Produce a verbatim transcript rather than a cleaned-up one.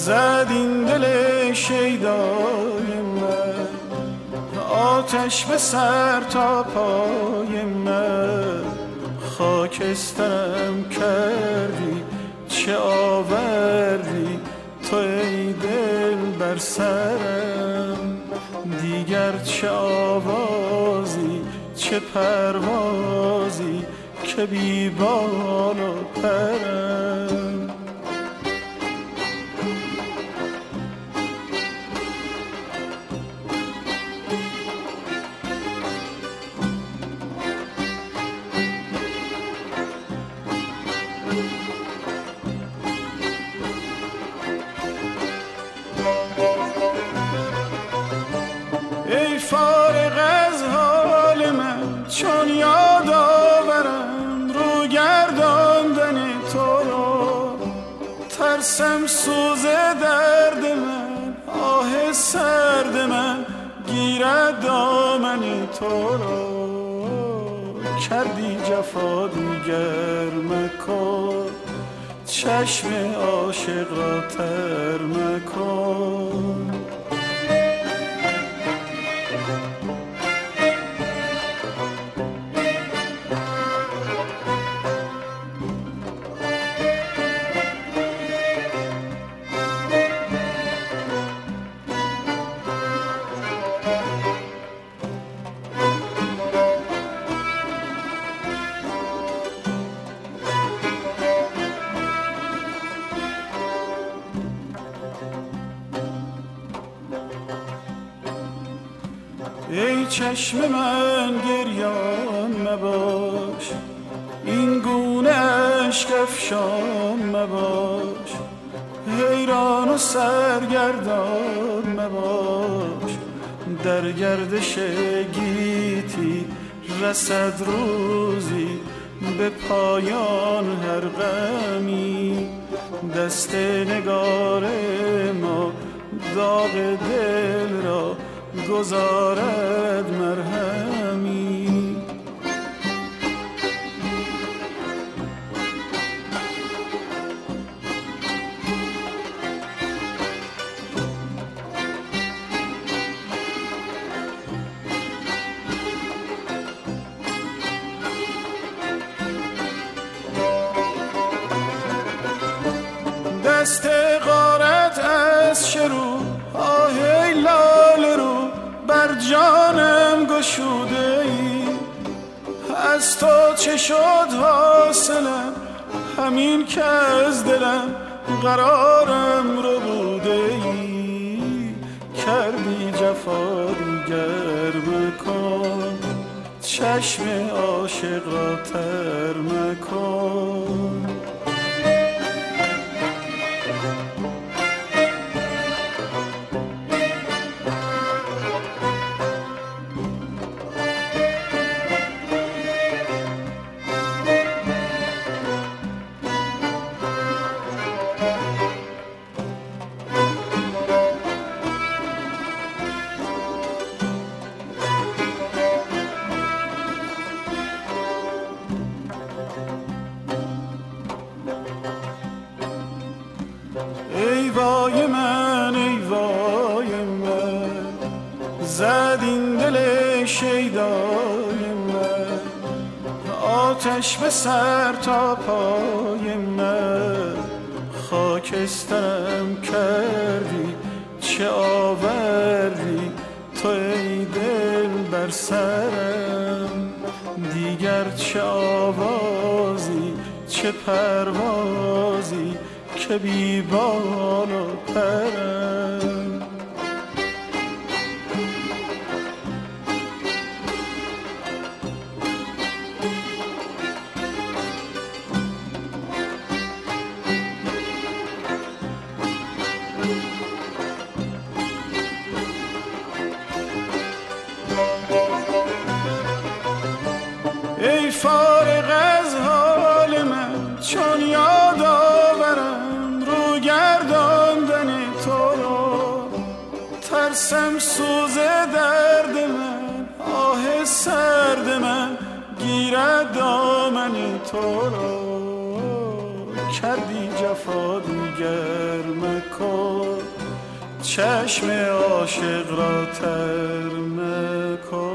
زد این دل شیدای من، آتش به سر تا پای من، خاکسترم کردی چه آوردی تو ای دل بر سرم، دیگر چه آوازی چه پروازی که بی بال و پرم. ای فارغ از حال من چون یاد آورم رو گرداندن تو را، ترسم سوز درد من آه سرد من گیرد دامن تو را، کردی جفا دیگر مکن چشم عاشق را تر مکن. ای چشم من گریان مباش، این گونه اشک افشان مباش، حیران و سرگردان مباش، در گردش گیتی رسد روزی به پایان هر غمی، دست نگار ما داغ دل را گذارد مرهمی. دست غارت از شروع آه لال رو بر جانم گشوده ای، از تو چه شد حاصلم همین که از دلم قرارم رو بوده ای، کردی جفا دیگر مکن چشم عاشق را تر مکن. ای وای من ای وای من، زد این دل شیدای من، آتش به سر تا پای من، خاکسترم کردی چه آوردی تو ای دل بر سرم، دیگر چه آوازی چه پروازی که بی بال و پرم. ای فارغ از حال من چون یاد آورم رو گرداندن تو را، ترسم سوز درد من آه سرد من گیرد دامن تو را، کردی جفا دیگر مکن چشم عاشق را تر مکن.